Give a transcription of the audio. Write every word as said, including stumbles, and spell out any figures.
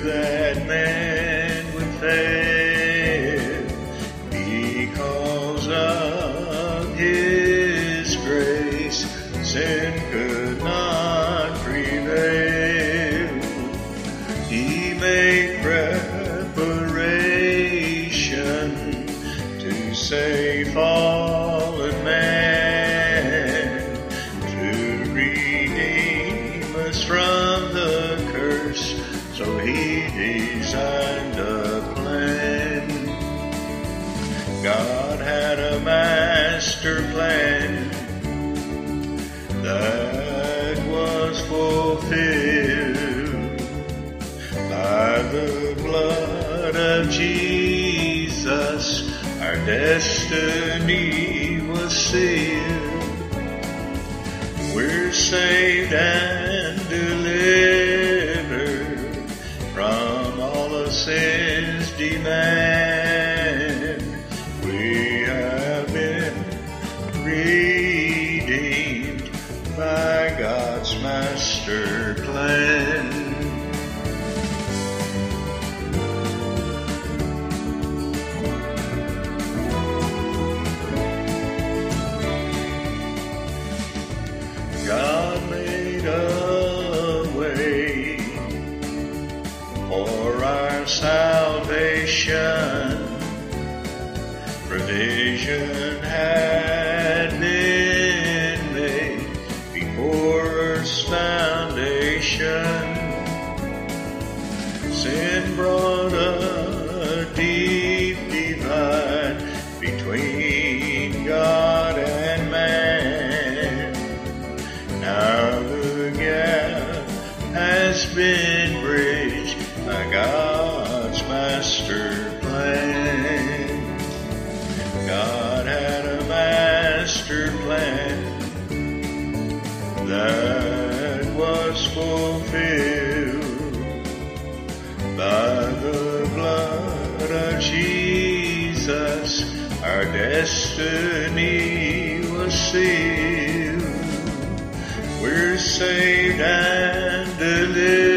that man would fail because of His grace. Sin could not prevail. He made preparation to save fallen man, to redeem us from the curse. So He designed a plan. God had a master plan that was fulfilled by the blood of Jesus. Our destiny was sealed. We're saved and delivered from all of sin's demand. We have been redeemed by God's master plan. God made a way for our salvation. Provision had been made before earth's foundation. Sin brought a deep divide between God and man. Now the gap has been bridged by God's master plan. God had a master plan that was fulfilled by the blood of Jesus. Our destiny was sealed. We're saved and delivered